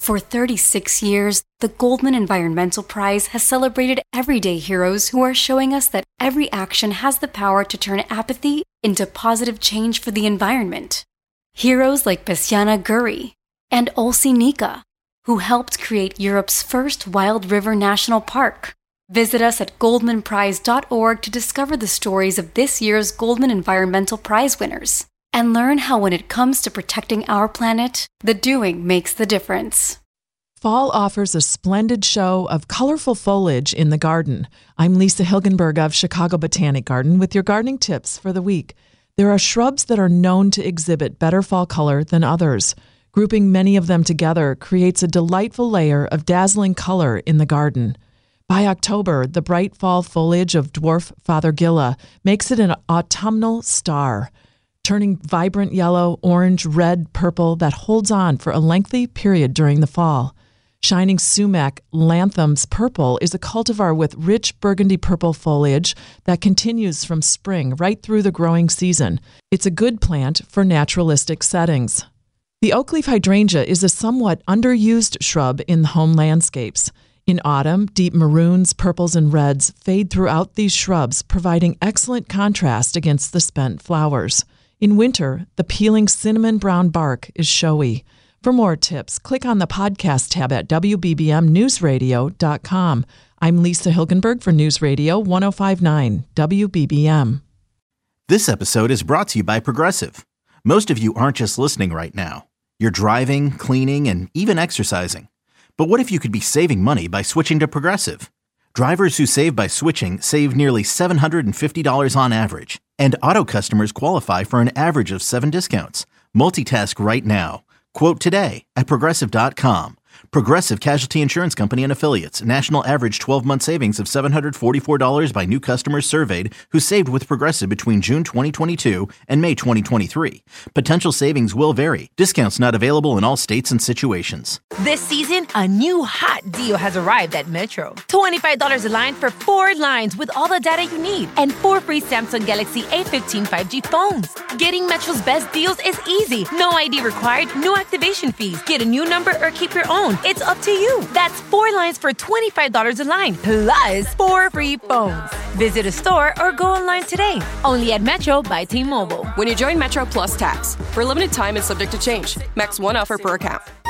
For 36 years, the Goldman Environmental Prize has celebrated everyday heroes who are showing us that every action has the power to turn apathy into positive change for the environment. Heroes like Besiana Guri and Olsi Nika, who helped create Europe's first wild river national park. Visit us at goldmanprize.org to discover the stories of this year's Goldman Environmental Prize winners and learn how when it comes to protecting our planet, the doing makes the difference. Fall offers a splendid show of colorful foliage in the garden. I'm Lisa Hilgenberg of Chicago Botanic Garden with your gardening tips for the week. There are shrubs that are known to exhibit better fall color than others. Grouping many of them together creates a delightful layer of dazzling color in the garden. By October, the bright fall foliage of dwarf fothergilla makes it an autumnal star, turning vibrant yellow, orange, red, purple that holds on for a lengthy period during the fall. Shining sumac lanthams purple is a cultivar with rich burgundy purple foliage that continues from spring right through the growing season. It's a good plant for naturalistic settings. The oakleaf hydrangea is a somewhat underused shrub in home landscapes. In autumn, deep maroons, purples, and reds fade throughout these shrubs, providing excellent contrast against the spent flowers. In winter, the peeling cinnamon brown bark is showy. For more tips, click on the podcast tab at WBBMNewsRadio.com. I'm Lisa Hilgenberg for News Radio 105.9 WBBM. This episode is brought to you by Progressive. Most of you aren't just listening right now. You're driving, cleaning, and even exercising. But what if you could be saving money by switching to Progressive? Drivers who save by switching save nearly $750 on average. And auto customers qualify for an average of 7 discounts. Multitask right now. Quote today at Progressive.com. Progressive Casualty Insurance Company and Affiliates. National average 12-month savings of $744 by new customers surveyed who saved with Progressive between June 2022 and May 2023. Potential savings will vary. Discounts not available in all states and situations. This season, a new hot deal has arrived at Metro. $25 a line for 4 lines with all the data you need and 4 free Samsung Galaxy A15 5G phones. Getting Metro's best deals is easy. No ID required, no activation fees. Get a new number or keep your own. It's up to you. That's 4 lines for $25 a line, plus 4 free phones. Visit a store or go online today. Only at Metro by T-Mobile. When you join Metro Plus Tax, for a limited time and subject to change. Max 1 offer per account.